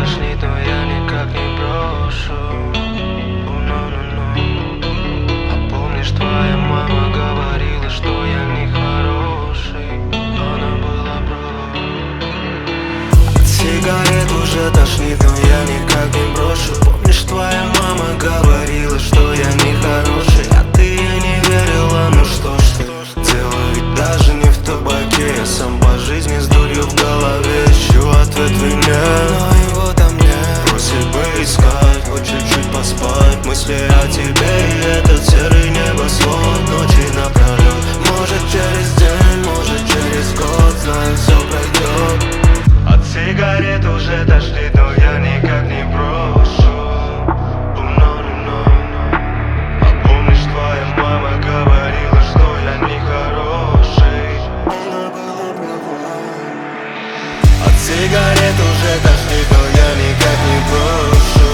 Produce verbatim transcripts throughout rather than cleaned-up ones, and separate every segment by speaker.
Speaker 1: тошнит, но я никак не брошу. А помнишь, твоя мама говорила, что я нехороший? Она была права. От сигарет уже тошнит, но я никак не брошу. Помнишь, твоя мама говорила, что я нехороший? А ты ей не верила, ну что ж ты. Дело ведь даже не в табаке. Я сам по жизни с дурью в голове. Ищу ответ в вине, но его там нет. Просит бы искать, хоть чуть-чуть поспать. Мысли о тебе и этот серый небосвод. Ночи напролет. Может через день, может через год. Знаю, все пройдет. От сигарет уже тошнит, но я никак не брошу. А помнишь, твоя мама говорила, что я нехороший? Она была права. От сигарет уже тошнит, но я никак не брошу.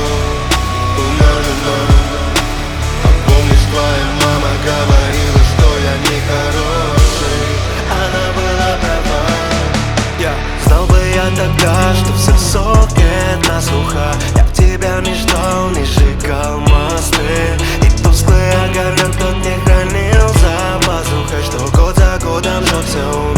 Speaker 1: А помнишь, твоя мама говорила, что я нехороший? Она была права. Я знал бы я тогда, что все сохнет на суха. Я б тебя не ждал, не сжигал мосты. И тусклый огонек тот не хранил за пазухой, что год за годом жёг все.